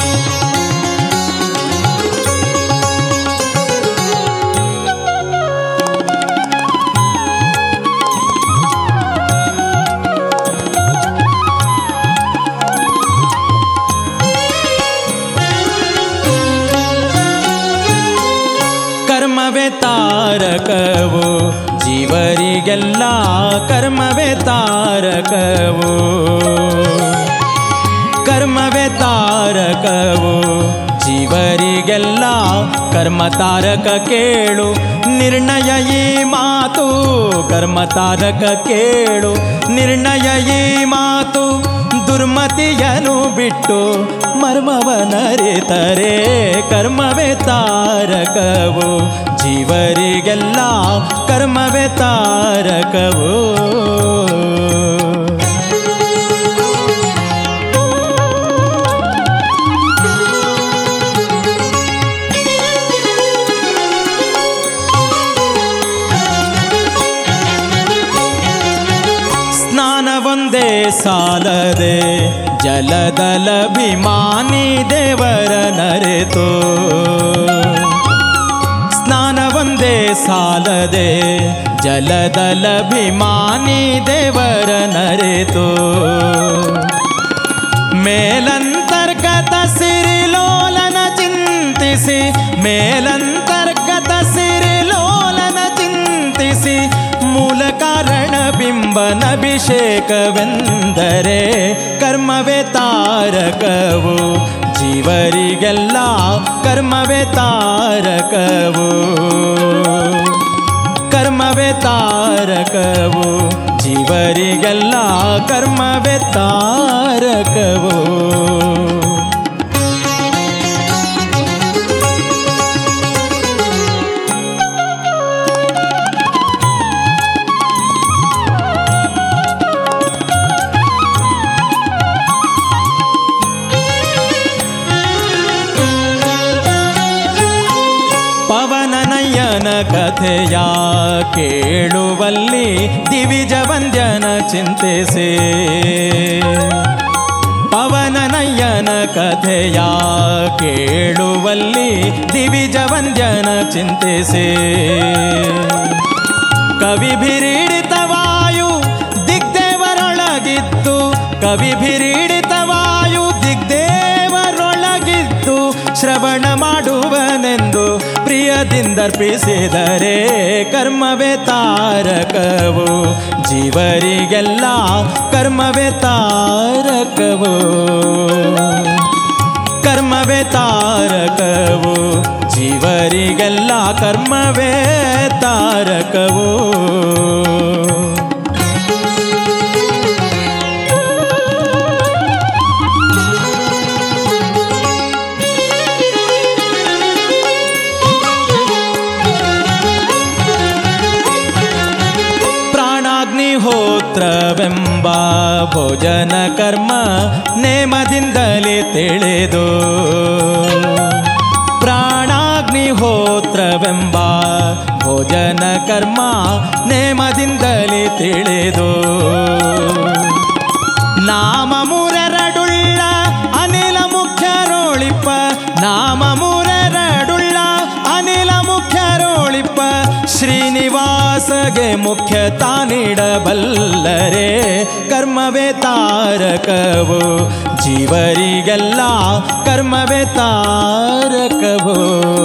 ಕರ್ಮವೇ ತಾರಕವು ಜೀವರಿಗೆಲ್ಲ, ಕರ್ಮವೇ ತಾರಕವು, ಕರ್ಮವೇ ತಾರಕವು ಜೀವರಿಗೆಲ್ಲ. ಕರ್ಮ ತಾರಕ ಕೇಳು ನಿರ್ಣಯ ಈ ಮಾತು, ಕರ್ಮ ತಾರಕ ಕೇಳು ನಿರ್ಣಯ ಈ ಮಾತು. ದುರ್ಮತಿಯನು ಬಿಟ್ಟು ಮರ್ಮವನರಿತರೆ, ಕರ್ಮವೇ ತಾರಕವು ಜೀವರಿಗೆಲ್ಲ, ಕರ್ಮವೇ ತಾರಕವು. ಸ್ನಾನವೊಂದೇ ಸಾಲದೆ ಜಲದಲಭಿಮಾನಿ ದೇವರ ನರೆತು, ಸ್ನಾನವೊಂದೇ ಸಾಲದೆ ಜಲದಲಭಿಮಾನಿ ದೇವರ ನರೆತು. ಮೇಲಂತರ್ಗತ ಸಿರಿಲೋಲನ ಚಿಂತಿಸಿ, ಮೇಲಂತರ್ಗತ ಸಿರಿಲೋಲನ ಚಿಂತಿಸಿ, ಮೂಲ ಕಾರಣ ಬಿಂಬನಭಿಷೇಕವೆಂದರೆ, ಕರ್ಮವೇ ತಾರಕವು ಜೀವರಿಗೆಲ್ಲ, ಕರ್ಮವೇ ತಾರಕವು, ಕರ್ಮವೇ ತಾರಕವು ಜೀವರಿಗೆಲ್ಲ, ಕರ್ಮವೇ ತಾರಕವು. ಪವನನಯ್ಯನ ಕಥೆಯ ಕೇಳುವಲ್ಲಿ ದಿವಿಜ ವಂದ್ಯನ ಚಿಂತಿಸಿ, ಪವನನಯ್ಯನ ಕಥೆಯ ಕೇಳುವಲ್ಲಿ ದಿವಿಜ ವಂದ್ಯನ ಚಿಂತಿಸಿ. ಕವಿಭಿರೀಡಿತ ವಾಯು ದಿಗ್ದೇವರೊಳಗಿದ್ದು, ಕವಿಭಿರೀಡಿತ ವಾಯು ದಿಗ್ದೇವರೊಳಗಿದ್ದು, ಶ್ರವಣ ಮಾಡುವನೆಂದು ಪ್ರಿಯದಿಂದರ್ಪಿಸಿದರೆ, ಕರ್ಮವೇ ತಾರಕವು ಜೀವರಿಗೆಲ್ಲ, ಕರ್ಮವೇ ತಾರಕವು, ಕರ್ಮವೇ ತಾರಕವು ಜೀವರಿಗೆಲ್ಲ, ಕರ್ಮವೇ ತಾರಕವು. ಹೋತ್ರವೆಂಬ ಭೋಜನ ಕರ್ಮ ನೇಮದಿಂದಲೇ ತಿಳಿದು, ಪ್ರಾಣಾಗ್ನಿಹೋತ್ರವೆಂಬ ಭೋಜನ ಕರ್ಮ ನೇಮದಿಂದಲೇ ತಿಳಿದು. ನಾಮ ಮೂರೆರಡುಳ್ಳ ಅನಿಲ ಮುಖ್ಯರೋಳಿಪ್ಪ, ನಾಮ ಮೂರೆರಡುಳ್ಳ ಅನಿಲ ಮುಖ್ಯರೋಳಿಪ್ಪ, ಶ್ರೀನಿವಾಸಗೆ ಮುಖ್ಯ ತಾನಿಡಬಲ್ಲರೆ, ಕರ್ಮವೇ ತಾರಕವು ಜೀವರಿಗೆಲ್ಲ, ಕರ್ಮವೇ ತಾರಕವು,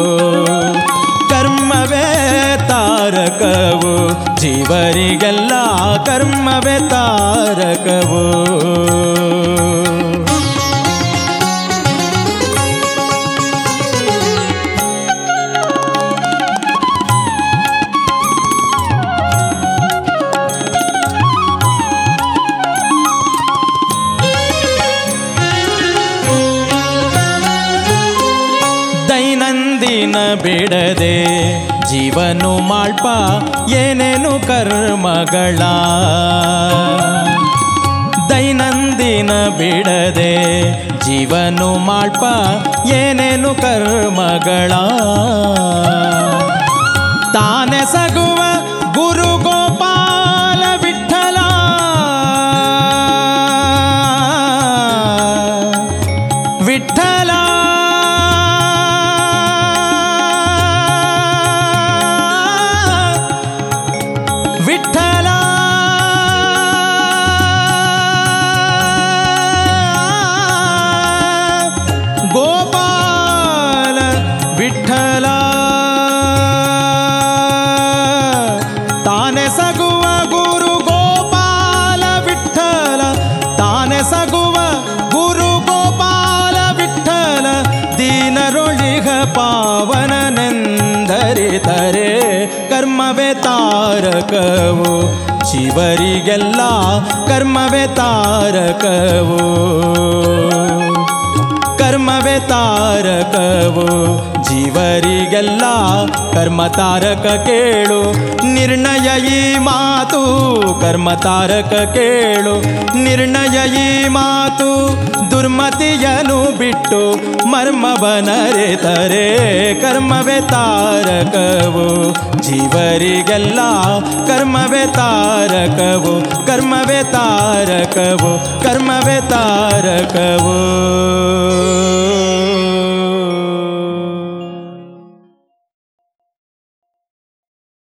ಕರ್ಮವೇ ತಾರಕವು ಜೀವರಿಗೆಲ್ಲ, ಕರ್ಮವೇ ತಾರಕವು. ದೈನಂದಿನ ಬಿಡದೆ ಜೀವನು ಮಾಳ್ಪ ಏನೇನು ಕರ್ಮಗಳ, ದೈನಂದಿನ ಬಿಡದೆ ಜೀವನು ಮಾಳ್ಪ ಏನೇನು ಕರ್ಮಗಳ. ತಾನೆಸಗುವ ಗುರು ಗೋಪಾಲ ವಿಠಲ, ವಿಠಲ ಪಾವನನೆಂದರಿತರೆ ಕರ್ಮವೇ ತಾರಕವು ಜೀವರಿಗೆಲ್ಲ ಕರ್ಮವೇ ತಾರಕವು ಕರ್ಮವೇ ತಾರಕವು ಜೀವರಿಗೆಲ್ಲ ಕರ್ಮ ತಾರಕ ಕೇಳು ನಿರ್ಣಯ ಈ ಮಾತು ಕರ್ಮ ತಾರಕ ಕೇಳು ನಿರ್ಣಯ ಈ ಮಾತು ದುರ್ಮತಿಯನು ಬಿಟ್ಟು ಮರ್ಮವನರೆತರೆ ಕರ್ಮವೇ ತಾರಕವು ಜೀವರಿಗೆಲ್ಲ ಕರ್ಮವೇ ತಾರಕವು ಕರ್ಮವೇ ತಾರಕವು ಕರ್ಮವೇ ತಾರಕವು